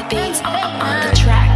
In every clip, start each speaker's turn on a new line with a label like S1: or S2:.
S1: beats on the track.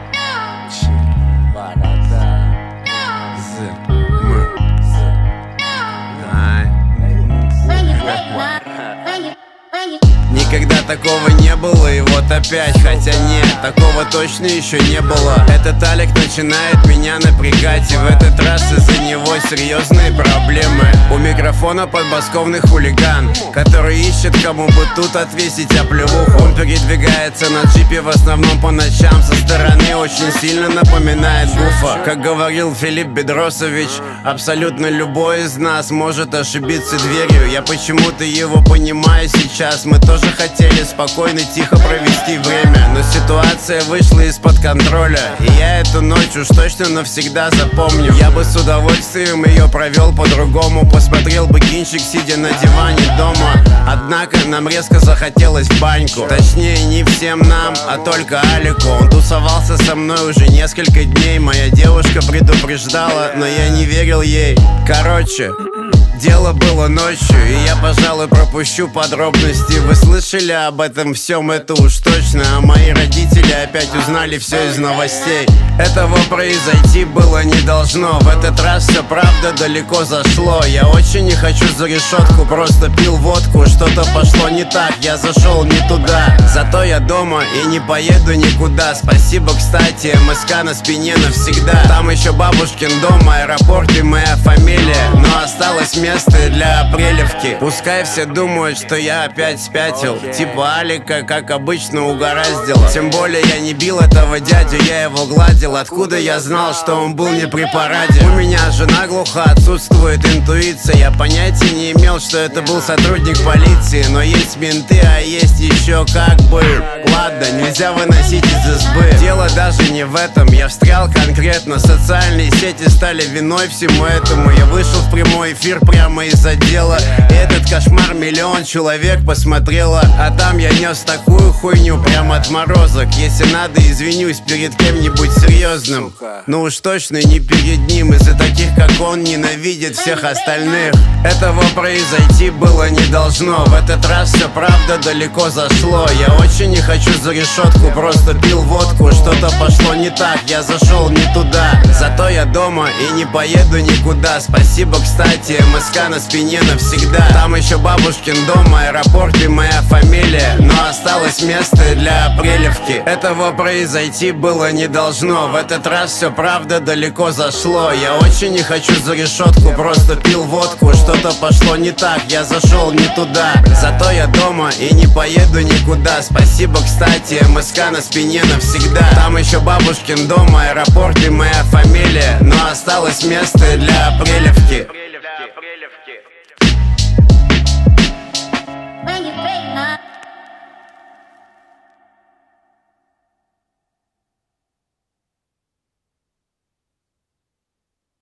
S2: Никогда такого не было, и вот опять. Хотя нет, такого точно еще не было. Этот Алик начинает меня напрягать, и в этот раз из-за него серьезные проблемы. У микрофона подмосковный хулиган, который ищет, кому бы тут отвесить оплеуху. Он передвигается на джипе в основном по ночам. Со стороны очень сильно напоминает Гуфа. Как говорил Филипп Бедросович, абсолютно любой из нас может ошибиться дверью. Я почему-то его понимаю сейчас. Мы тоже хотели спокойно, тихо провести время, но ситуация вышла из-под контроля, и я эту ночь уж точно навсегда запомню. Я бы с удовольствием ее провел по-другому, посмотрел бы кинчик, сидя на диване дома. Однако нам резко захотелось в баньку. Точнее, не всем нам, а только Алику. Он тусовался со мной уже несколько дней. Моя девушка предупреждала, но я не верил ей. Короче, дело было ночью, и я, пожалуй, пропущу подробности. Вы слышали об этом всем, это уж точно. А мои родители опять узнали все из новостей. Этого произойти было не должно. В этот раз все правда далеко зашло. Я очень не хочу за решетку, просто пил водку. Что-то пошло не так, я зашел не туда. Зато я дома и не поеду никуда. Спасибо, кстати, МСК на спине навсегда. Там еще бабушкин дом, аэропорт и моя фамилия. Но осталось место для апрелевки. Пускай все думают, что я опять спятил. Типа Алика, как обычно, угораздило. Тем более я не бил этого дядю, я его гладил. Откуда я знал, что он был не при параде? У меня же наглухо отсутствует интуиция. Я понятия не имел, что это был сотрудник полиции. Но есть менты, а есть еще как бы. Ладно, нельзя выносить из избы. Дело даже не в этом, я встрял конкретно. Социальные сети стали виной всему этому. Я вышел в прямой эфир прямо из отдела, и этот кошмар миллион человек посмотрело. А там я нес такую хуйню, прям отморозок. Если надо, извинюсь перед кем-нибудь серьезным. Ну уж точно не перед ним. Из-за таких, как он, ненавидит всех остальных. Этого произойти было не должно. В этот раз все правда далеко зашло. Я очень не хочу за решетку, просто пил водку. Что-то пошло не так, я зашел не туда. Зато я дома и не поеду никуда. Спасибо, кстати, МСК на спине навсегда. Там еще бабушкин дом, аэропорт и моя фамилия. Но осталось место для апрелевки. Этого произойти было не должно. В этот раз все правда далеко зашло. Я очень не хочу за решетку, просто пил водку. Что-то пошло не так, я зашел не туда. Зато я дома и не поеду никуда. Спасибо, кстати, МСК на спине навсегда. Там еще бабушкин дом, аэропорт и моя фамилия. Но осталось место для апрелевки.